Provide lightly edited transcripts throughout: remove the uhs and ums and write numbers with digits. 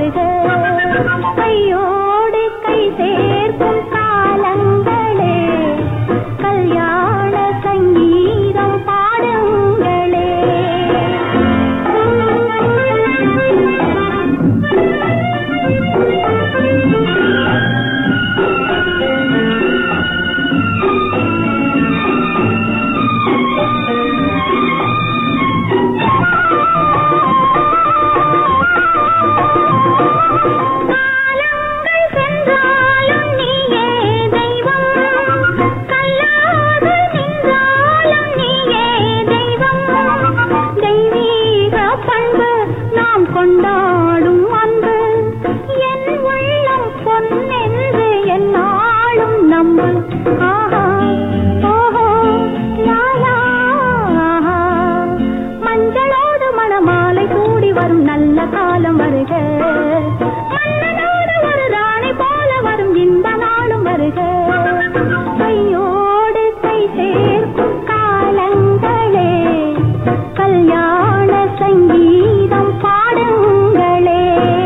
வருக கையோடு கை சேர்க்கும் காலங்களே கல்யாண சங்கீதம் பாடுங்களே கொண்டாடும் அன்பு என் உள்ளம் பொன்னென்று என்னாலும் நம்பு ஆஹா ஓஹோ லாலா ஆஹா மஞ்சளோடு மணமாலை சூடி வரும் நல்ல காலம் வருக மன்னனோடு ஒரு ராணி போல வரும் இன்ப நாளும் வருக கையோடு கை சேர்க்கும் காலங்களே கல்யாண சங்கீதம் பாடுங்களே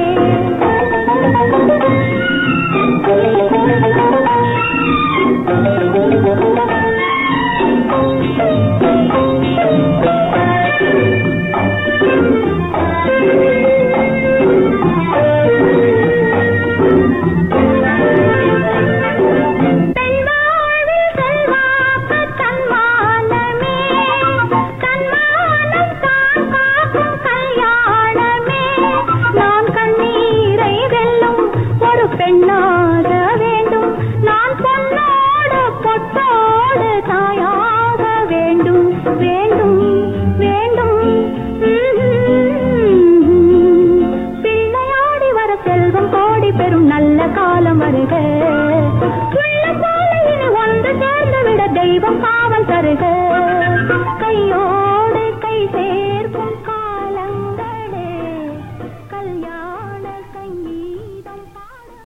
பெண்ணாக வேண்டும் நான் பொன்னோடு பொட்டோடு தாயாக வேண்டும் வேண்டும் வேண்டும் பிள்ளையாடி வர செல்வம் கோடி பெறும் நல்ல காலம் வருக உள்ள போல இனி ஒன்று சேர்ந்து விட தெய்வம் காவல் தருக கையோடு கை சேர்க்கும்